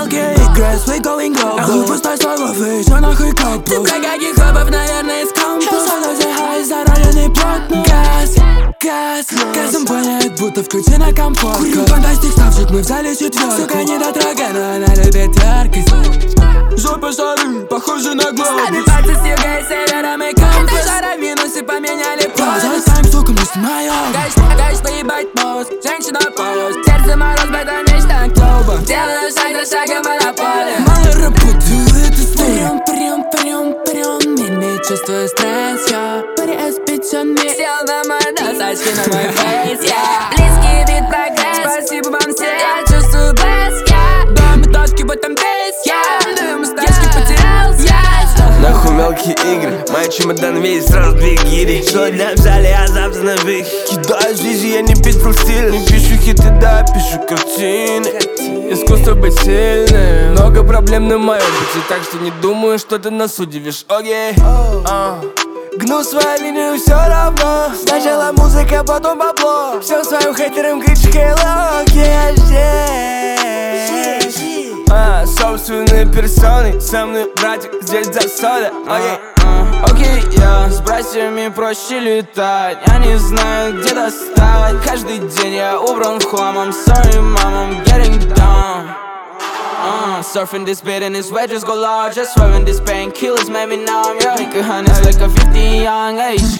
окей, играй, we going global. Нахуй пустой слово, вы чё нахуй копал? Ты про каких хлопов, наверное, из компа. Садовся хай, зароленный плотно. Газом воняет, будто включена компотка. Курю фантастик, ставчик, мы взяли четвёрку. Сука, не дотрога, но она любит яркость. Жопа шары, похожи на глобус. Стали пальцы с юга и севера, мы компас. Это жара в минусе, поменяли полюс. Залетаем, сука, мы снимаем. Гаешь, поебать мозг, женщина полос. Сердце мороз, в этом мечта клуба. Делаю шаг за шагом, монополия. Мало работаю, это снова. Прям, мими, чувствую стресс, я переспеченный. Сел на мой нос, очки на мой фейс, я близкий вид прогресс, спасибо вам все. Я чувствую блеск, я дома точки в этом бейс, я даю мустачки, потерял связь. Нахуй мелкие игры, мой чемодан весь сразу две гири. Что для в зале, а завтра на вихе. Кидаю жизнь, я не пишу стиль. Не пишу хиты, да, пишу картины. Искусство быть сильным. Много проблем на моем пути, так что не думаю, что ты нас удивишь. Окей, гну свою линию, все равно. Сначала музыка, потом бабло. Всем своим хейтерам кричкой локи, я здесь. Собственной персоной, со мной братик, здесь за сода. Окей, я с братьями проще летать. Я не знаю, где достать. Каждый день я убран в хлам. I'm sorry, mom, I'm getting down. Surfing this bed and his wedges go large. Just swerving this painkillers made me numb. Yeah, make a honey's like a 50 young age.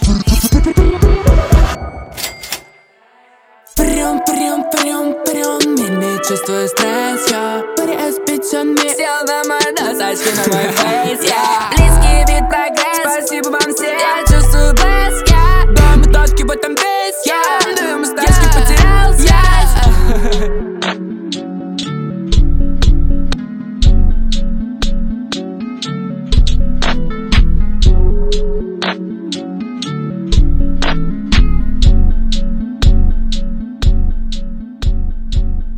Прям, мими, чувствую стресс, я переспеченный. Сел на мой нос, очки на мой фейс, я близкий вид прогресс, спасибо вам всем.